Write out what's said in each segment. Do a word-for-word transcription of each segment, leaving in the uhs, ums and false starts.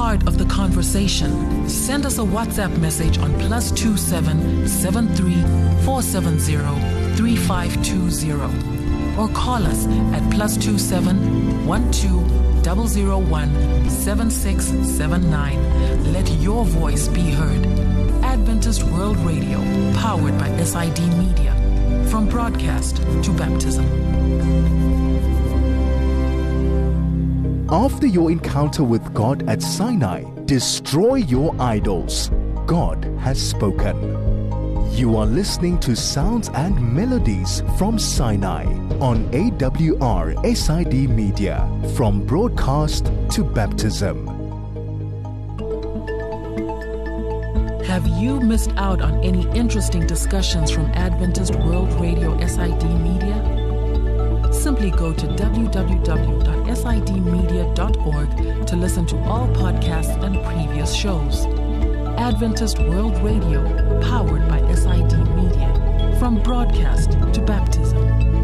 part of the conversation, send us a WhatsApp message on plus two seven seven three four seven zero three five two zero or call us at plus two seven one two zero zero one seven six seven nine. Let your voice be heard. Adventist World Radio, powered by S I D Media. From broadcast to baptism. After your encounter with God at Sinai, destroy your idols. God has spoken. You are listening to Sounds and Melodies from Sinai on A W R S I D Media. From broadcast to baptism. Have you missed out on any interesting discussions from Adventist World Radio S I D Media? Simply go to w w w dot s i d media dot org to listen to all podcasts and previous shows. Adventist World Radio, powered by S I D Media. From broadcast to baptism.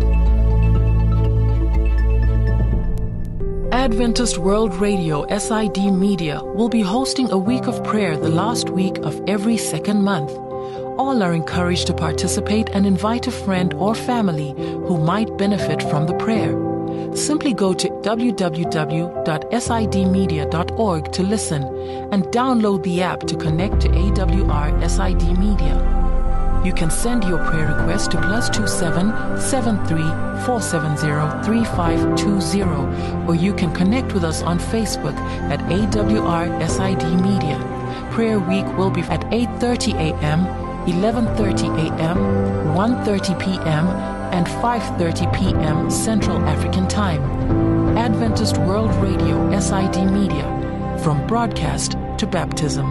Adventist World Radio S I D Media will be hosting a week of prayer the last week of every second month. All are encouraged to participate and invite a friend or family who might benefit from the prayer. Simply go to w w w dot s i d media dot org to listen and download the app to connect to A W R S I D Media. You can send your prayer request to plus two seven seven three four seven zero three five two zero, or you can connect with us on Facebook at A W R S I D Media. Prayer week will be at eight thirty a.m., eleven thirty a.m., one thirty p.m., and five thirty p.m. Central African Time. Adventist World Radio S I D Media, from broadcast to baptism.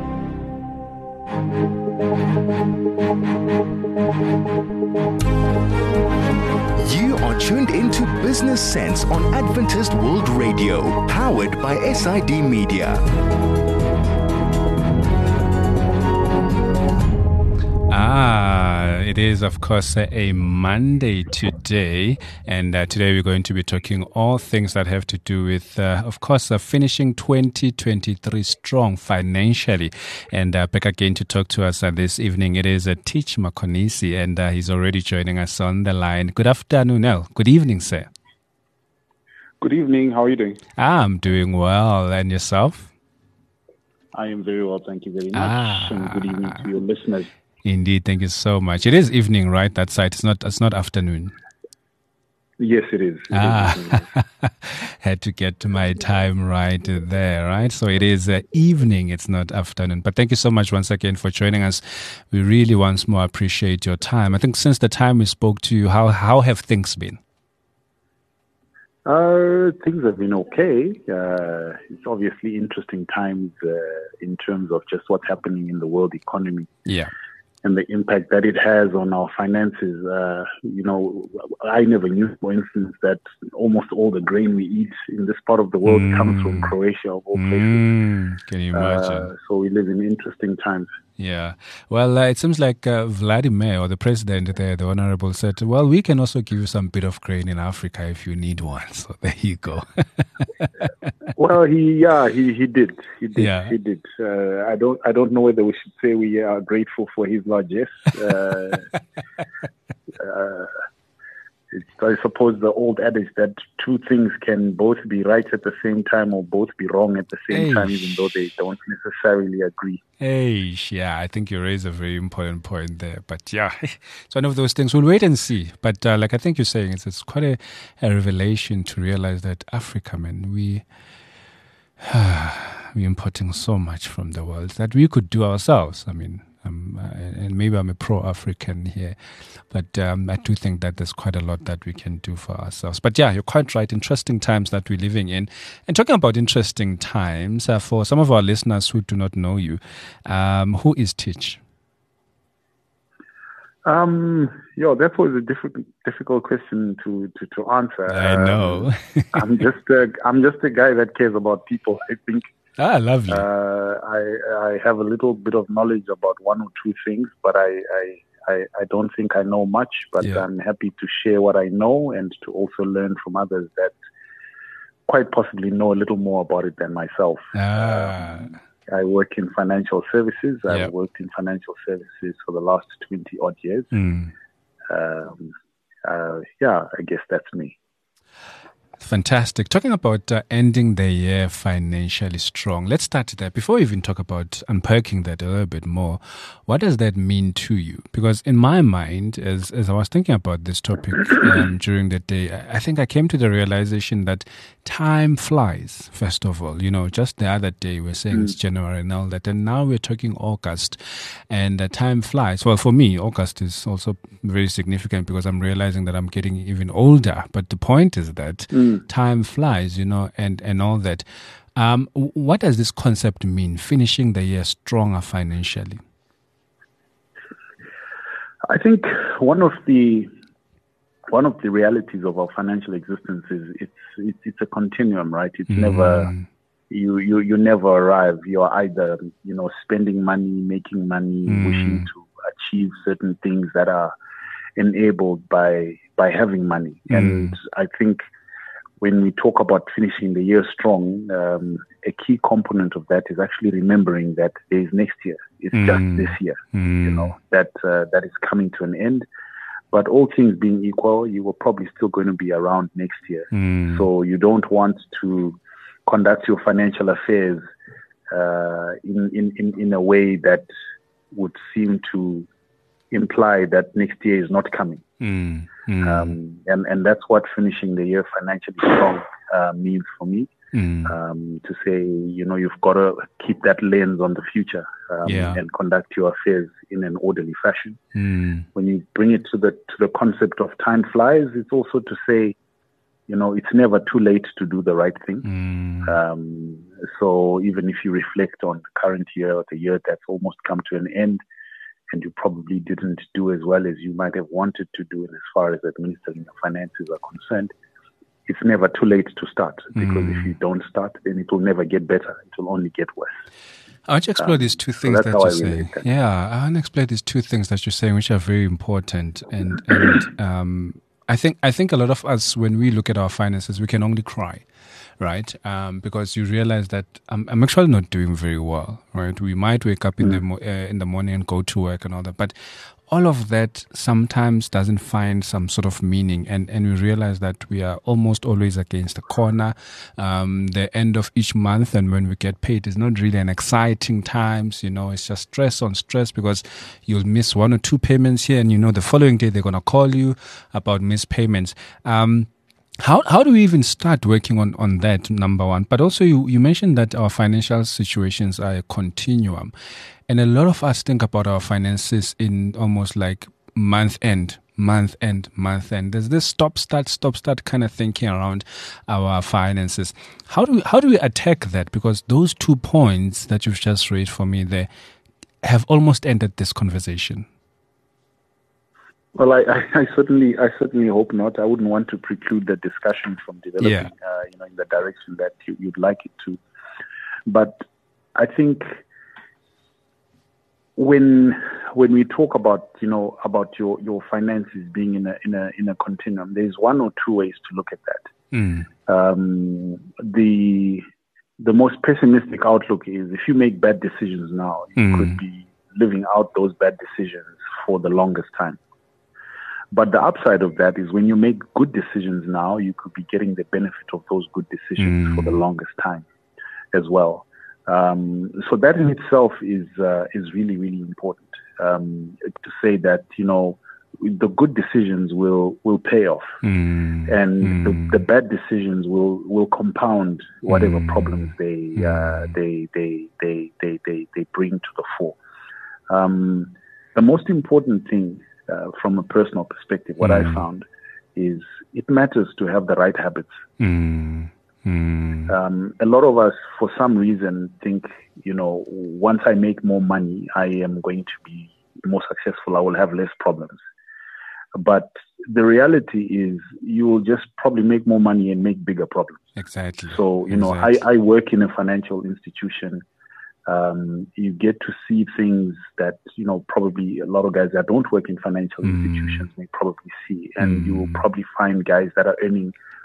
You are tuned into Business Sense on Adventist World Radio, powered by S I D Media. Ah, it is, of course, a Monday today, and uh, today we're going to be talking all things that have to do with, uh, of course, uh, finishing twenty twenty-three strong financially. And uh, back again to talk to us uh, this evening, it is uh, Teach Makonisi, and uh, he's already joining us on the line. Good afternoon, El. Good evening, sir. Good evening. How are you doing? Ah, I'm doing well. And yourself? I am very well. Thank you very much. Ah. And good evening to your listeners. Indeed, thank you so much. It is evening, right? That side. It's not. It's not afternoon. Yes, it is. It ah, is. Had to get to my time right there, right? So it is uh, evening. It's not afternoon. But thank you so much once again for joining us. We really once more appreciate your time. I think since the time we spoke to you, how how have things been? Uh, things have been okay. Uh, it's obviously interesting times uh, in terms of just what's happening in the world economy. Yeah. And the impact that it has on our finances. Uh, you know, I never knew, for instance, that almost all the grain we eat in this part of the world mm. comes from Croatia, of all places. Mm. Can you imagine? Uh, so we live in interesting times. Yeah. Well, uh, it seems like uh, Vladimir, or the president there, the honorable, said, well, we can also give you some bit of grain in Africa if you need one. So there you go. Well, he, yeah, he, he did. He did. Yeah. He did. Uh, I don't, I don't know whether we should say we are grateful for his largesse. Uh, uh, it's, I suppose, the old adage that two things can both be right at the same time or both be wrong at the same Eish. time, even though they don't necessarily agree. Hey, yeah, I think you raise a very important point there. But yeah, it's one of those things. We'll wait and see. But uh, like I think you're saying, it's, it's quite a, a revelation to realize that Africa, man, we, we're importing so much from the world that we could do ourselves. I mean, Um, uh, and maybe I'm a pro-African here, but um, I do think that there's quite a lot that we can do for ourselves. But yeah, you're quite right. Interesting times that we're living in. And talking about interesting times, uh, for some of our listeners who do not know you, um, who is Teach? Um, yo, that was a difficult, difficult question to, to, to answer. I know. Um, I'm just a, I'm just a guy that cares about people, I think. Ah, lovely. Uh, I I have a little bit of knowledge about one or two things, but I I, I, I don't think I know much. But Yeah. I'm happy to share what I know and to also learn from others that quite possibly know a little more about it than myself. Ah. Um, I work in financial services. Yep. I've worked in financial services for the last twenty odd years. Mm. Um, uh, yeah, I guess that's me. Fantastic. Talking about uh, ending the year financially strong, let's start there. Before we even talk about unpacking that a little bit more, what does that mean to you? Because in my mind, as as I was thinking about this topic um, during the day, I, I think I came to the realization that time flies, first of all. You know, just the other day we we're saying mm. it's January and all that, and now we're talking August, and uh, time flies. Well, for me, August is also very significant because I'm realizing that I'm getting even older. But the point is that mm. time flies, you know, and, and all that. Um, what does this concept mean, finishing the year stronger financially? I think one of the one of the realities of our financial existence is it's it's, it's a continuum, right? It's mm. never you, you you never arrive. You're either, you know, spending money, making money, mm. wishing to achieve certain things that are enabled by by having money. Mm. And I think when we talk about finishing the year strong, um, a key component of that is actually remembering that there is next year. It's mm. just this year, mm. you know, that uh, that is coming to an end. But all things being equal, you were probably still going to be around next year. Mm. So you don't want to conduct your financial affairs uh, in, in, in, in a way that would seem to imply that next year is not coming. Mm. Mm. Um, and, and that's what finishing the year financially strong uh, means for me. Mm. Um, to say, you know, you've got to keep that lens on the future um, yeah. and conduct your affairs in an orderly fashion. Mm. When you bring it to the to the concept of time flies, it's also to say, you know, it's never too late to do the right thing. Mm. Um, so even if you reflect on the current year or the year that's almost come to an end, and you probably didn't do as well as you might have wanted to do as far as administering your finances are concerned, it's never too late to start, because mm. if you don't start, then it will never get better. It will only get worse. I want to explore um, these two things so that you're saying. That. Yeah, I want to explore these two things that you're saying, which are very important. And, and um, I think I think a lot of us, when we look at our finances, we can only cry, right? Um, because you realize that I'm, I'm actually not doing very well, right? We might wake up in mm. the mo- uh, in the morning and go to work and all that, but all of that sometimes doesn't find some sort of meaning, and, and we realize that we are almost always against the corner. Um, the end of each month, and when we get paid, is not really an exciting times. You know, it's just stress on stress, because you'll miss one or two payments here, and you know the following day they're gonna call you about missed payments. Um, How how do we even start working on, on that, number one? But also you, you mentioned that our financial situations are a continuum. And a lot of us think about our finances in almost like month end, month end, month end. There's this stop, start, stop, start kind of thinking around our finances. How do we, how do we attack that? Because those two points that you've just raised for me there have almost ended this conversation. Well, I, I, I certainly, I certainly hope not. I wouldn't want to preclude the discussion from developing, yeah. uh, you know, in the direction that you, you'd like it to. But I think when when we talk about, you know, about your, your finances being in a in a in a continuum, there's one or two ways to look at that. Mm. Um, the the most pessimistic outlook is, if you make bad decisions now, you mm. could be living out those bad decisions for the longest time. But the upside of that is, when you make good decisions now, you could be getting the benefit of those good decisions mm. for the longest time as well. Um, so that in itself is uh, is really, really important, um, to say that, you know, the good decisions will, will pay off, mm. and mm. The, the bad decisions will, will compound whatever mm. problems they, uh, they, they, they, they, they, they bring to the fore. Um, the most important thing, Uh, from a personal perspective, what mm. I found is it matters to have the right habits. Mm. Mm. Um, a lot of us, for some reason, think, you know, once I make more money, I am going to be more successful. I will have less problems. But the reality is, you will just probably make more money and make bigger problems. Exactly. So, you know, exactly. I, I work in a financial institution. Um, you get to see things that, you know, probably a lot of guys that don't work in financial mm. institutions may probably see. And mm. you will probably find guys that are earning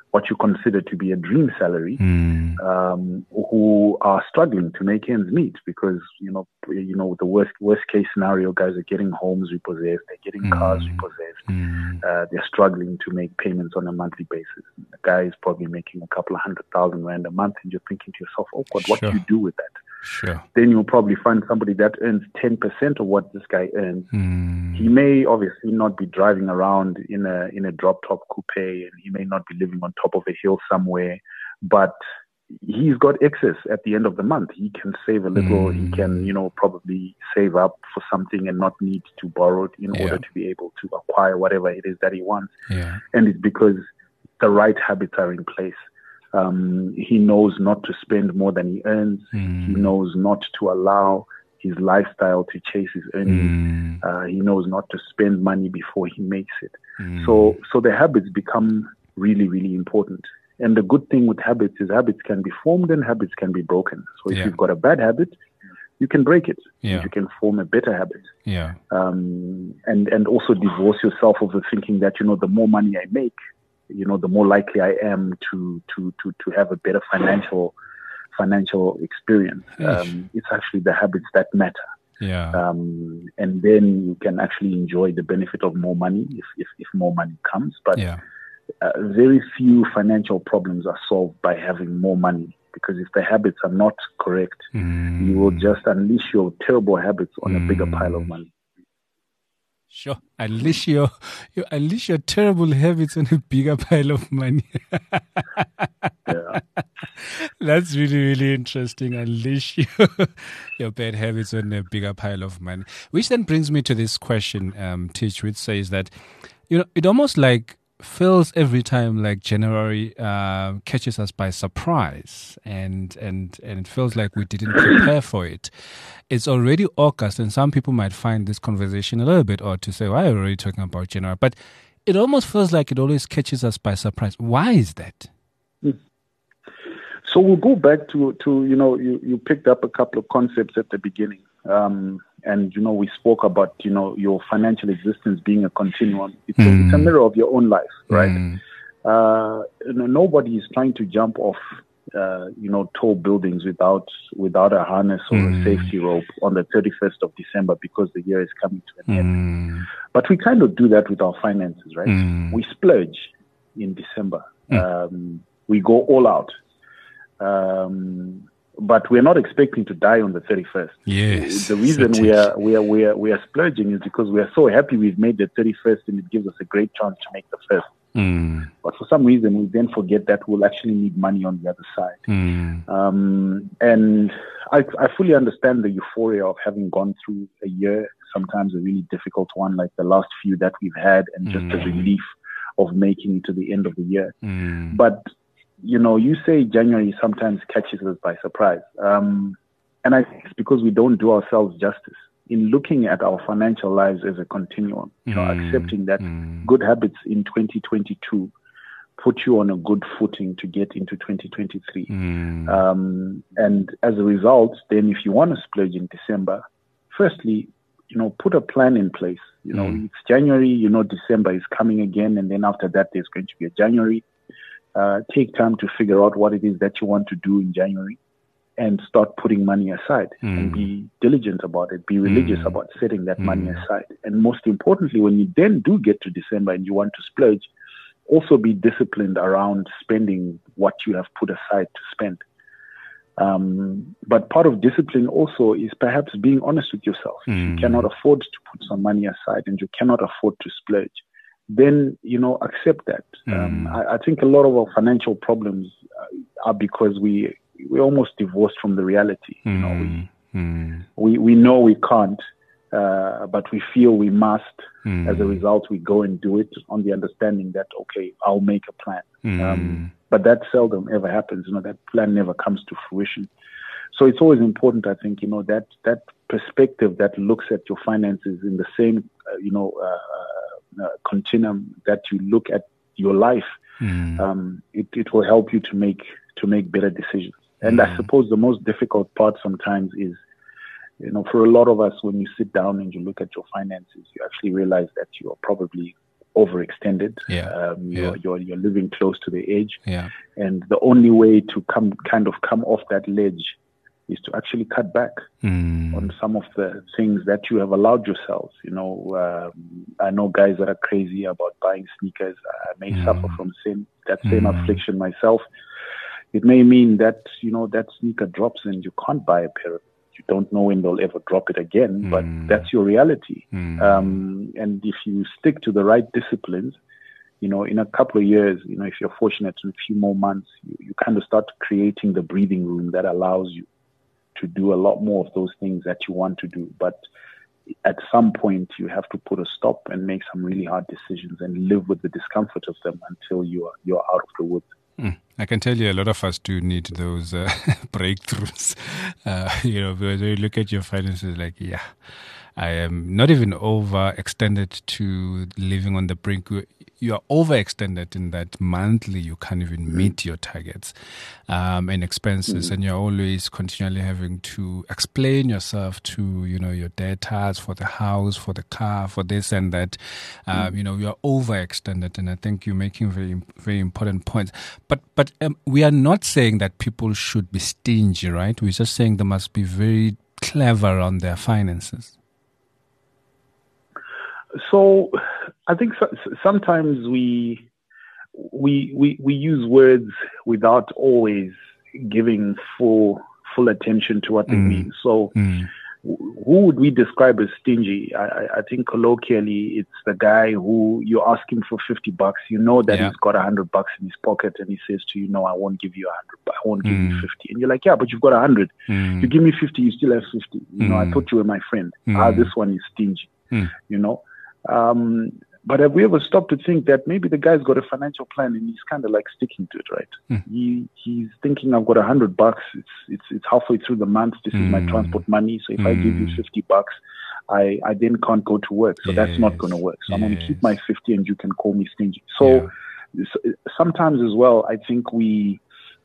what you consider to be a dream salary, Mm. um, who are struggling to make ends meet because, you know, you know, the worst worst case scenario, guys are getting homes repossessed, they're getting Mm. cars repossessed, Mm. uh, they're struggling to make payments on a monthly basis. The guy is probably making a couple of hundred thousand rand a month, and you're thinking to yourself, oh God, what Sure. do you do with that? Sure. Then you'll probably find somebody that earns ten percent of what this guy earns. Mm. He may obviously not be driving around in a in a drop top coupe, and he may not be living on top of a hill somewhere, but he's got excess at the end of the month. He can save a little. Mm. He can, you know, probably save up for something and not need to borrow it in Yeah. order to be able to acquire whatever it is that he wants. Yeah. And it's because the right habits are in place. Um, he knows not to spend more than he earns. Mm. He knows not to allow his lifestyle to chase his earnings. Mm. Uh, he knows not to spend money before he makes it. Mm. So, so the habits become really, really important. And the good thing with habits is habits can be formed and habits can be broken. So if Yeah. you've got a bad habit, you can break it. Yeah. You can form a better habit. Yeah. Um, and, and also divorce yourself of the thinking that, you know, the more money I make, you know, the more likely I am to, to, to, to have a better financial, financial experience. Yes. Um, it's actually the habits that matter. Yeah. Um, and then you can actually enjoy the benefit of more money if, if, if more money comes. But Yeah. uh, very few financial problems are solved by having more money, because if the habits are not correct, Mm. you will just unleash your terrible habits on a bigger pile of Mm. money. Sure. Unleash your, you unleash your terrible habits on a bigger pile of money. Yeah. That's really, really interesting. Unleash your, your bad habits on a bigger pile of money. Which then brings me to this question, um, Teach, which says that, you know, it almost like feels every time like January uh, catches us by surprise, and, and, and it feels like we didn't prepare for it. It's already August, and some people might find this conversation a little bit odd to say, why are we already talking about January? But it almost feels like it always catches us by surprise. Why is that? So we'll go back to, to you know, you, you picked up a couple of concepts at the beginning. Um, and, you know, we spoke about, you know, your financial existence being a continuum. It's, Mm. a, it's a mirror of your own life, right? Mm. Uh, you know, nobody is trying to jump off, uh, you know, tall buildings without without a harness or Mm. a safety rope on the thirty-first of December because the year is coming to an end. Mm. But we kind of do that with our finances, right? Mm. We splurge in December. Mm. Um, we go all out. Um, but we're not expecting to die on the thirty-first. Yes. The reason we are we are we are we are splurging is because we are so happy we've made the thirty-first, and it gives us a great chance to make the first. Mm. But for some reason, we then forget that we'll actually need money on the other side. Mm. Um, and I, I fully understand the euphoria of having gone through a year, sometimes a really difficult one, like the last few that we've had, and just the Mm. relief of making it to the end of the year. Mm. But, you know, you say January sometimes catches us by surprise. Um, and I think it's because we don't do ourselves justice in looking at our financial lives as a continuum, you know, Mm. accepting that Mm. good habits in twenty twenty-two put you on a good footing to get into twenty twenty-three. Mm. Um, and as a result, then if you want to splurge in December, firstly, you know, put a plan in place. You know, Mm. it's January, you know, December is coming again. And then after that, there's going to be a January. Uh, take time to figure out what it is that you want to do in January and start putting money aside Mm. and be diligent about it. Be religious Mm. about setting that money Mm. aside. And most importantly, when you then do get to December and you want to splurge, also be disciplined around spending what you have put aside to spend. Um, but part of discipline also is perhaps being honest with yourself. If you Mm. cannot afford to put some money aside and you cannot afford to splurge, then, you know, accept that. Um, Mm. I, I think a lot of our financial problems uh, are because we, we're almost divorced from the reality. You know, we, Mm. Mm. we, we know we can't, uh, but we feel we must. Mm. As a result, we go and do it on the understanding that, okay, I'll make a plan. Mm. Um, but that seldom ever happens. You know, that plan never comes to fruition. So it's always important, I think, you know, that, that perspective that looks at your finances in the same, uh, you know, uh, uh, continuum that you look at your life, Mm. um, it, it will help you to make, to make better decisions. And I suppose the most difficult part sometimes is, you know, for a lot of us, when you sit down and you look at your finances, you actually realize that you are probably overextended. Yeah. Um, you're, yeah. you're you're living close to the edge, Yeah. and the only way to come kind of come off that ledge is to actually cut back Mm. on some of the things that you have allowed yourselves. You know, um, I know guys that are crazy about buying sneakers. I may Mm. suffer from same that same Mm. affliction myself. It may mean that, you know, that sneaker drops and you can't buy a pair of it. You don't know when they'll ever drop it again, but Mm. that's your reality. Mm. Um, and if you stick to the right disciplines, you know, in a couple of years, you know, if you're fortunate in a few more months, you, you kind of start creating the breathing room that allows you to do a lot more of those things that you want to do. But at some point, you have to put a stop and make some really hard decisions and live with the discomfort of them until you are you're out of the woods. Mm. I can tell you a lot of us do need those uh, breakthroughs. Uh, you know, because when you look at your finances, like, yeah, I am not even overextended to living on the brink. You are overextended in that monthly you can't even meet your targets um, and expenses, mm-hmm. and you're always continually having to explain yourself to, you know, your debtors for the house, for the car, for this and that. Um, mm-hmm. You know, you're overextended, and I think you're making very, very important points. But but um, we are not saying that people should be stingy, right? We're just saying they must be very clever on their finances. So I think so, sometimes we, we we we use words without always giving full full attention to what they mm. mean. So mm. who would we describe as stingy? I, I think colloquially it's the guy who you ask him for fifty bucks. You know that yeah. he's got a hundred bucks in his pocket, and he says to you, "No, I won't give you a hundred. I won't give mm. you fifty." And you're like, "Yeah, but you've got a hundred. Mm. You give me fifty, you still have fifty. You mm. know, I thought you were my friend. Mm. Ah, this one is stingy. Mm. You know." Um, but have we ever stopped to think that maybe the guy's got a financial plan and he's kind of like sticking to it, right? Mm. He he's thinking, I've got a hundred bucks. It's it's it's halfway through the month. This mm. is my transport money. So if mm. I give you fifty bucks, I I then can't go to work. So yes. that's not going to work. So yes. I'm going to keep my fifty, and you can call me stingy. So yeah. sometimes as well, I think we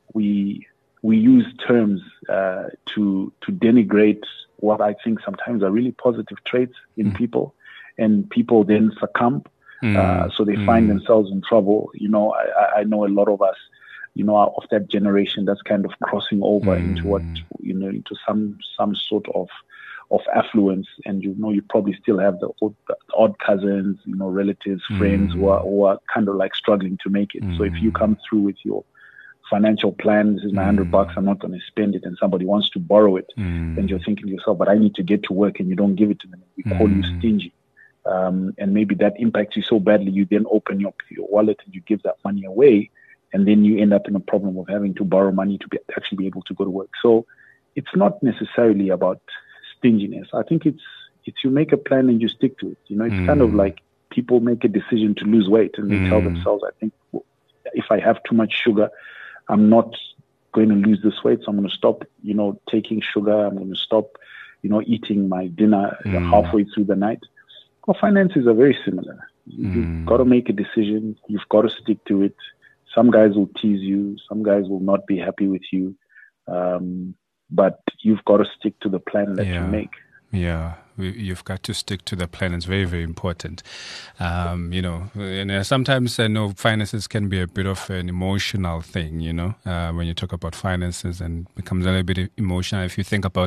we we use terms uh, to to denigrate what I think sometimes are really positive traits in mm. people. And people then succumb, mm. uh, so they mm. find themselves in trouble. You know, I, I know a lot of us, you know, of that generation that's kind of crossing over mm. into what, you know, into some some sort of of affluence. And you know, you probably still have the odd, the odd cousins, you know, relatives, friends mm. who are who are kind of like struggling to make it. Mm. So if you come through with your financial plan, this is my hundred mm. bucks, I'm not going to spend it, and somebody wants to borrow it, mm. and you're thinking to yourself, but I need to get to work, and you don't give it to them. We call mm. you stingy. Um, and maybe that impacts you so badly, you then open your, your wallet and you give that money away, and then you end up in a problem of having to borrow money to be, actually be able to go to work. So it's not necessarily about stinginess. I think it's it's you make a plan and you stick to it. You know, it's mm. kind of like people make a decision to lose weight, and they mm. tell themselves, I think well, if I have too much sugar, I'm not going to lose this weight, so I'm going to stop, you know, taking sugar. I'm going to stop, you know, eating my dinner mm. halfway through the night. Well, finances are very similar. You've mm. got to make a decision. You've got to stick to it. Some guys will tease you. Some guys will not be happy with you. Um, but you've got to stick to the plan that yeah. you make. Yeah, you've got to stick to the plan. It's very, very important. Um, you know, and uh, sometimes I know finances can be a bit of an emotional thing, you know, uh, when you talk about finances, and it becomes a little bit emotional. If you think about,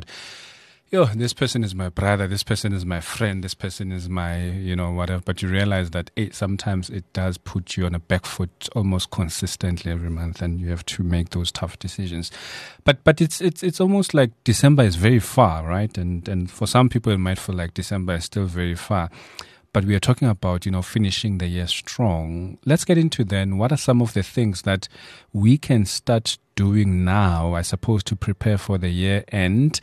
yo, this person is my brother, this person is my friend, this person is my, you know, whatever. But you realize that it, sometimes it does put you on a back foot almost consistently every month, and you have to make those tough decisions. But but it's it's it's almost like December is very far, right? And and for some people it might feel like December is still very far. But we are talking about, you know, finishing the year strong. Let's get into then, what are some of the things that we can start doing now, I suppose, to prepare for the year end,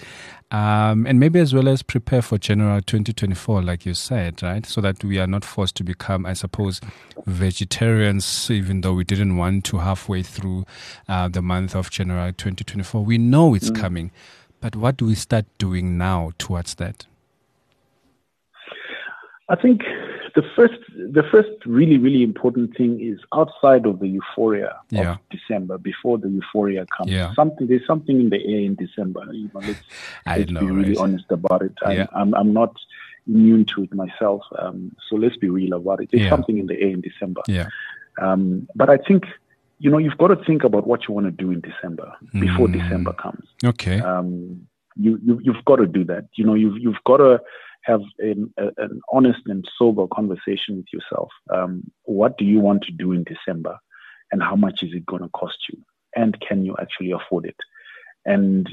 um, and maybe as well as prepare for January twenty twenty-four, like you said, right? So that we are not forced to become, I suppose, vegetarians, even though we didn't want to halfway through uh, the month of January twenty twenty-four. We know it's mm. coming, but what do we start doing now towards that? I think the first, the first really, really important thing is outside of the euphoria yeah. of December. Before the euphoria comes, yeah. something there's something in the air in December. You know, let's, I let's know, be really right? honest about it. I'm, yeah. I'm, I'm not, immune to it myself. Um, so let's be real about it. There's Yeah. something in the air in December. Yeah. Um, but I think, you know, you've got to think about what you want to do in December before Mm. December comes. Okay. Um, you, you, you've got to do that. You know, you've, you've got to have an, a, an honest and sober conversation with yourself. Um, what do you want to do in December, and how much is it going to cost you? And can you actually afford it? And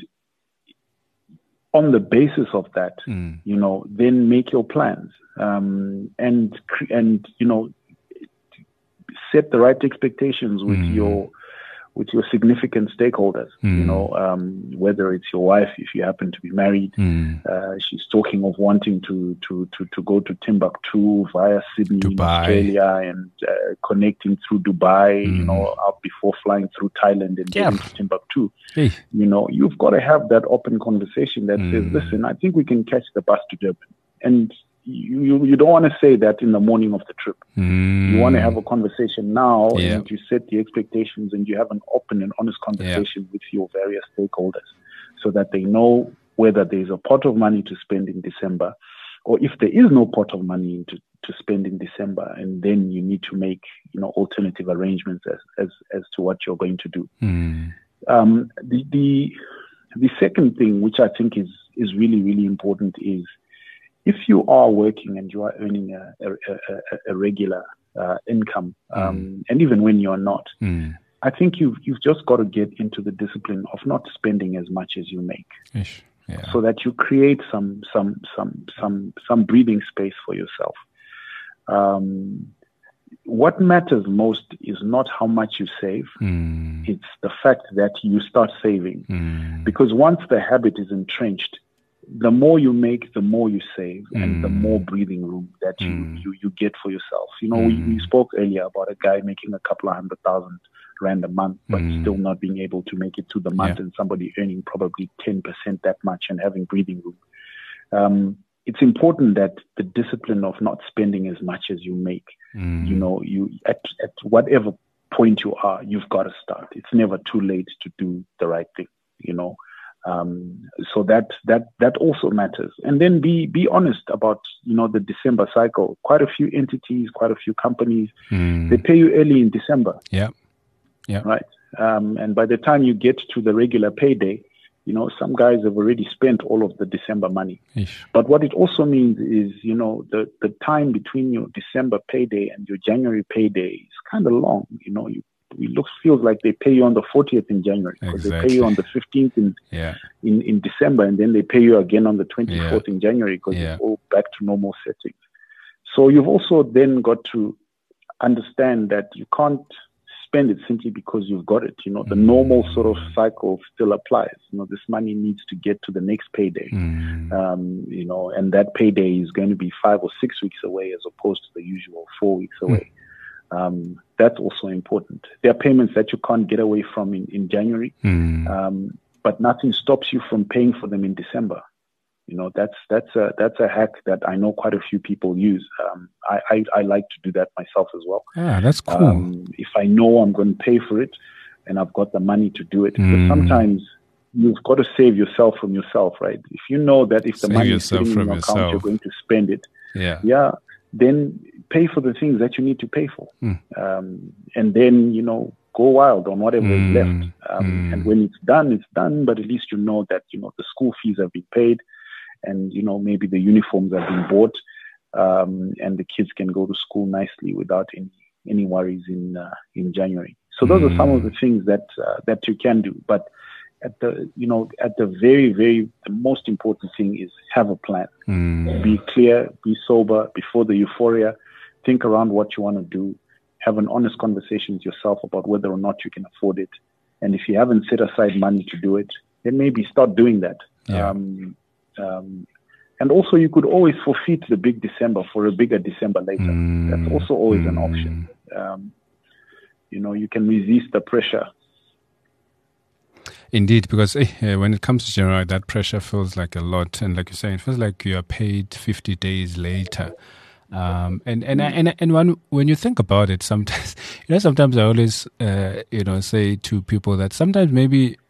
on the basis of that, Mm. you know, then make your plans, um, and, cre- and, you know, set the right expectations with Mm. your, with your significant stakeholders, Mm. you know, um, whether it's your wife, if you happen to be married, Mm. uh, she's talking of wanting to, to, to, to go to Timbuktu via Sydney, in Dubai. Australia, and uh, connecting through Dubai, you Mm. know, out before flying through Thailand and Yeah. getting to Timbuktu. Hey. You know, you've got to have that open conversation that Mm. says, listen, I think we can catch the bus to Durban. And you, you, you don't want to say that in the morning of the trip. Mm. You want to have a conversation now, Yeah. and you set the expectations, and you have an open and honest conversation with your various stakeholders, so that they know whether there's a pot of money to spend in December, or if there is no pot of money to, to spend in December, and then you need to make, you know, alternative arrangements as, as, as to what you're going to do. Mm. Um, the, the, the second thing, which I think is, is really, really important, is if you are working and you are earning a, a, a, a regular uh, income, um, Mm. and even when you're not, Mm. I think you've, you've just got to get into the discipline of not spending as much as you make, Ish. Yeah. so that you create some, some, some, some, some breathing space for yourself. Um, what matters most is not how much you save. Mm. It's the fact that you start saving. Mm. Because once the habit is entrenched, the more you make, the more you save, and the Mm. more breathing room that you, Mm. you, you get for yourself. You know, we, we Mm. spoke earlier about a guy making a couple of hundred thousand rand a month, but Mm. still not being able to make it to the month, Yeah. and somebody earning probably ten percent that much and having breathing room. Um, it's important that the discipline of not spending as much as you make, Mm. you know, you at, at whatever point you are, you've got to start. It's never too late to do the right thing, you know. Um, so that that that also matters. And then be be honest about, you know, the December cycle. Quite a few entities, quite a few companies, Mm. they pay you early in December, Yeah. Yeah. right? Um, and by the time you get to the regular payday, you know, some guys have already spent all of the December money. Ish. But what it also means is, you know, the, the time between your December payday and your January payday is kind of long. You know, you, it looks feels like they pay you on the fortieth in January, because they pay you Exactly. on the fifteenth in, Yeah. in, in December, and then they pay you again on the twenty-fourth in January, because Yeah. it's all back to normal settings. So you've also then got to understand that you can't spend it simply because you've got it. You know, the normal sort of cycle still applies. You know, this money needs to get to the next payday. Mm. Um, you know, and that payday is going to be five or six weeks away, as opposed to the usual four weeks away. Um, that's also important. There are payments that you can't get away from in, in January, Mm. um, but nothing stops you from paying for them in December. You know, that's that's a that's a hack that I know quite a few people use. Um, I, I I like to do that myself as well. Ah, that's cool. Um, if I know I'm going to pay for it, and I've got the money to do it, Mm. but sometimes you've got to save yourself from yourself, right? If you know that if the Save money is yourself sitting in from your account, yourself. you're going to spend it. yeah. Yeah, then pay for the things that you need to pay for, Mm. um, and then, you know, go wild on whatever Mm. is left. Um, Mm. And when it's done, it's done. But at least you know that, you know, the school fees have been paid, and, you know, maybe the uniforms have been bought, um, and the kids can go to school nicely without any any worries in uh, in January. So those Mm. are some of the things that uh, that you can do. But at the you know at the very very the most important thing is have a plan. Mm. Be clear, be sober before the euphoria. Think around what you want to do. Have an honest conversation with yourself about whether or not you can afford it. And if you haven't set aside money to do it, then maybe start doing that. Yeah. Um, um, and also, you could always forfeit the big December for a bigger December later. Mm. That's also always an Mm. option. Um, you know, you can resist the pressure. Indeed, because eh, when it comes to January, that pressure feels like a lot, and like you say, it feels like you are paid fifty days later. Um, and and and and when when you think about it, sometimes you know, sometimes I always uh, you know say to people that sometimes maybe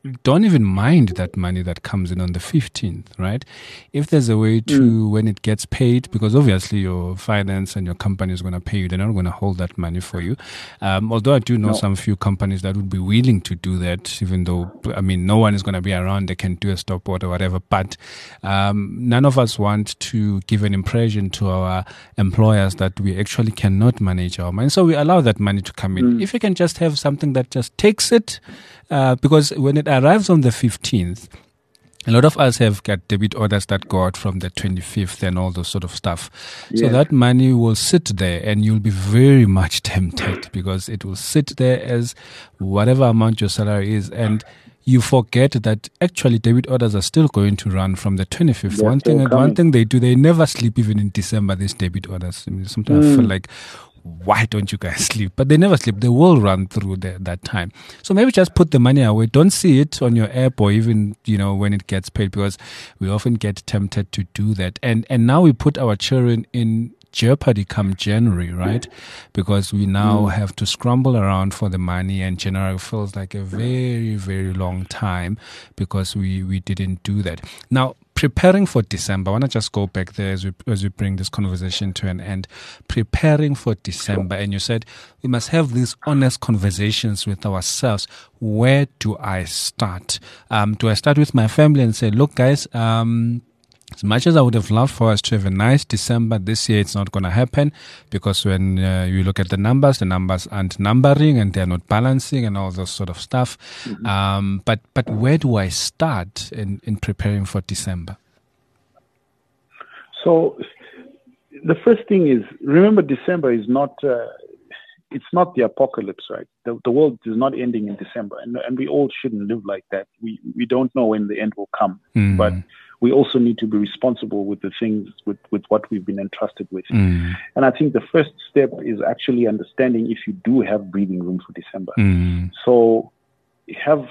don't even mind that money that comes in on the fifteenth, right? If there's a way to, mm. when it gets paid, because obviously your finance and your company is going to pay you, they're not going to hold that money for you. Um, although I do know no. some few companies that would be willing to do that, even though, I mean, no one is going to be around, they can do a stopwatch or whatever, but um, none of us want to give an impression to our employers that we actually cannot manage our money. So we allow that money to come in. Mm. If you can just have something that just takes it, uh, because when it arrives on the fifteenth, a lot of us have got debit orders that go out from the twenty-fifth and all those sort of stuff. Yes. So that money will sit there and you'll be very much tempted because it will sit there as whatever amount your salary is. And you forget that actually debit orders are still going to run from the twenty-fifth. They're one thing, one thing they do, they never sleep even in December, these debit orders. I mean, sometimes mm. I feel like, why don't you guys sleep? But they never sleep. They will run through the, that time. So maybe just put the money away. Don't see it on your app or even, you know, when it gets paid, because we often get tempted to do that. And, and now we put our children in jeopardy come January, right? Because we now mm. have to scramble around for the money, and January feels like a very, very long time because we, we didn't do that. Now, preparing for December, I want to just go back there as we, as we bring this conversation to an end. Preparing for December, and you said we must have these honest conversations with ourselves. Where do I start? Um, do I start with my family and say, look, guys, um, as much as I would have loved for us to have a nice December, this year it's not going to happen, because when uh, you look at the numbers, the numbers aren't numbering and they're not balancing and all those sort of stuff. Mm-hmm. Um, but but where do I start in, in preparing for December? So the first thing is, remember, December is not, uh, it's not the apocalypse, right? The, the world is not ending in December, and, and we all shouldn't live like that. We, we don't know when the end will come, mm. but we also need to be responsible with the things, with, with what we've been entrusted with. Mm. And I think the first step is actually understanding if you do have breathing room for December. Mm. So have,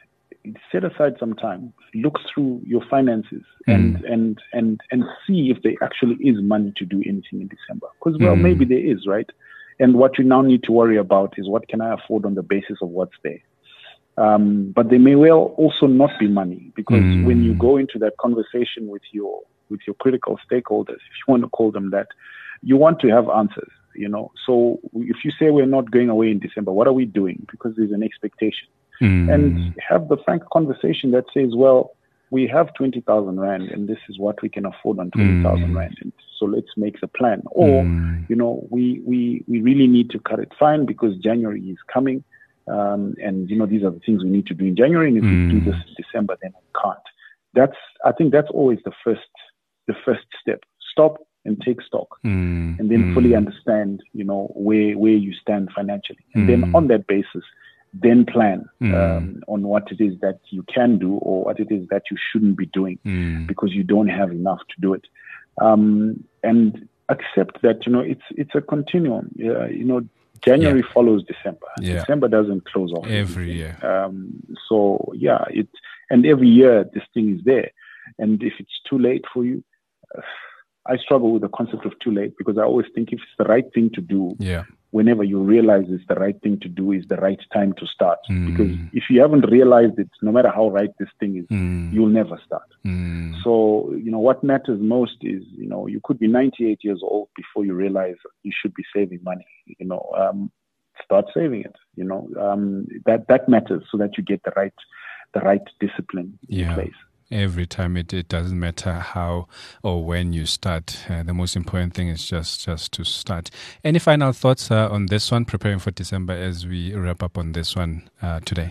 set aside some time, look through your finances mm. and, and, and, and see if there actually is money to do anything in December. Because, well, mm. maybe there is, right? And what you now need to worry about is, what can I afford on the basis of what's there? Um, but there may well also not be money, because mm. when you go into that conversation with your with your critical stakeholders, if you want to call them that, you want to have answers, you know. So if you say we're not going away in December, what are we doing? Because there's an expectation. Mm. And have the frank conversation that says, well, we have twenty thousand rand and this is what we can afford on twenty thousand mm. rand. And so let's make the plan. Or, mm. you know, we, we, we really need to cut it fine because January is coming. Um, and, you know, these are the things we need to do in January. And if mm. we do this in December, then we can't. That's, I think that's always the first, the first step. Stop and take stock, mm. and then mm. fully understand, you know, where, where you stand financially. And mm. then on that basis, then plan mm. um, on what it is that you can do or what it is that you shouldn't be doing mm. because you don't have enough to do it. Um, and accept that, you know, it's, it's a continuum, uh, you know. January yeah. follows December. Yeah. December doesn't close off every year. Um, so yeah, it and every year this thing is there. And if it's too late for you, uh, I struggle with the concept of too late, because I always think if it's the right thing to do, yeah. whenever you realize it's the right thing to do, is the right time to start. Mm. Because if you haven't realized it, no matter how right this thing is, mm. you'll never start. Mm. So, you know, what matters most is, you know, you could be ninety-eight years old before you realize you should be saving money. You know, um, start saving it. You know, um, that that matters, so that you get the right the right discipline yeah. in place. Every time, it, it doesn't matter how or when you start. Uh, the most important thing is just, just to start. Any final thoughts uh, on this one, preparing for December, as we wrap up on this one uh, today?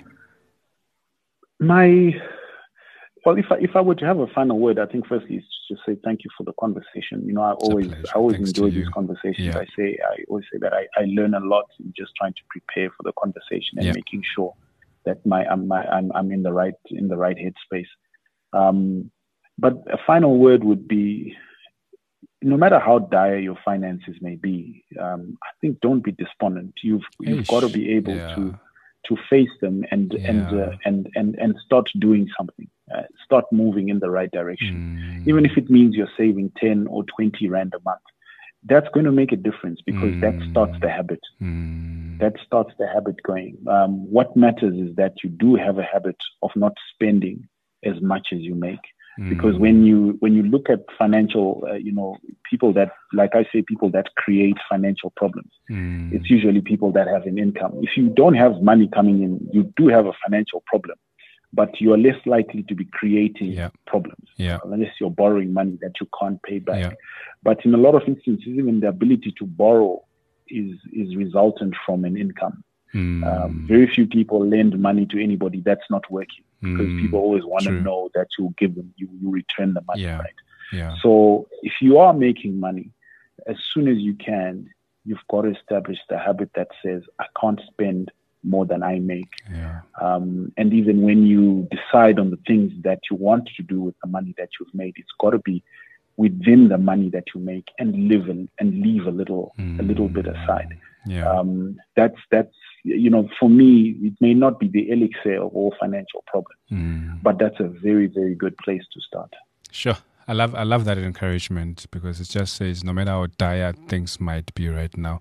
My, well, if I, if I were to have a final word, I think firstly is just say thank you for the conversation. You know, I it's always I always Thanks enjoy these conversations. Yeah. I say I always say that I, I learn a lot in just trying to prepare for the conversation and yeah. making sure that my I'm my, I'm I'm in the right in the right headspace. Um, but a final word would be, no matter how dire your finances may be, um, I think don't be despondent. You've you've Ish, got to be able yeah. to to face them and yeah. and, uh, and and and start doing something. Uh, start moving in the right direction, mm. even if it means you're saving ten or twenty rand a month. that's going to make a difference because Mm. that starts the habit. Mm. That starts the habit going. Um, what matters is that you do have a habit of not spending as much as you make. Because Mm. when you when you look at financial, uh, you know, people that, like I say, people that create financial problems, Mm. it's usually people that have an income. If you don't have money coming in, you do have a financial problem, but you are less likely to be creating Yeah. problems Yeah. unless you're borrowing money that you can't pay back. Yeah. But in a lot of instances, even the ability to borrow is is resultant from an income. Mm. Um, very few people lend money to anybody that's not working because Mm. people always want to True. know that you give them, you, you return the money, Yeah. right? Yeah. So if you are making money, as soon as you can, you've got to establish the habit that says, I can't spend more than I make. Yeah. Um, and even when you decide on the things that you want to do with the money that you've made, it's got to be within the money that you make and live and, and leave a little, a little bit aside. Yeah. Um, that's, that's, you know, for me, it may not be the elixir of all financial problems, Mm. but that's a very, very good place to start. Sure. I love I love that encouragement because it just says no matter how dire things might be right now,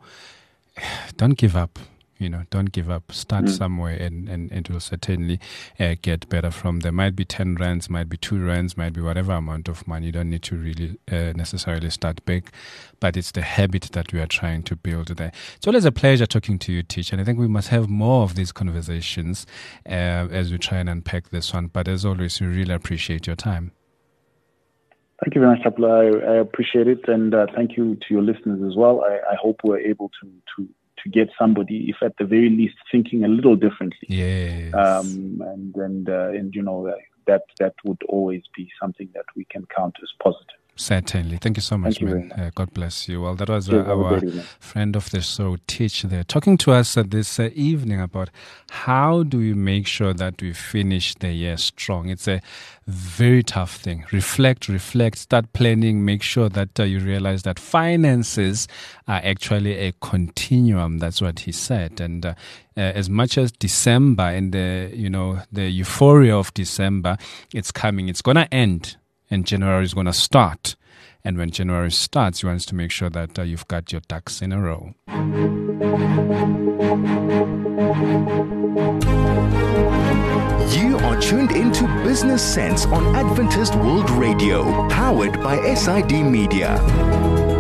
don't give up. You know, don't give up. Start Mm. somewhere and, and, and it will certainly uh, get better from there. Might be ten rands, might be two rands, might be whatever amount of money. You don't need to really uh, necessarily start big, but it's the habit that we are trying to build there. It's always a pleasure talking to you, Teach, and I think we must have more of these conversations uh, as we try and unpack this one. But as always, we really appreciate your time. Thank you very much, Chapula. I, I appreciate it. And uh, thank you to your listeners as well. I, I hope we're able to, to, to get somebody, if at the very least, thinking a little differently. Yes. Um, and, and, uh, and, you know, that, that would always be something that we can count as positive. Certainly. Thank you so much, Thank you man. very much. Uh, God bless you. Well, that was uh, Cheers, have a our great evening. friend of the show, Teach, there, talking to us uh, this uh, evening about how do we make sure that we finish the year strong. It's a very tough thing. Reflect, reflect, start planning, make sure that uh, you realize that finances are actually a continuum. That's what he said. And uh, uh, as much as December and the, you know, the euphoria of December, it's coming, it's going to end. And January is going to start. And when January starts, you want to make sure that uh, you've got your ducks in a row. You are tuned into Business Sense on Adventist World Radio, powered by S I D Media.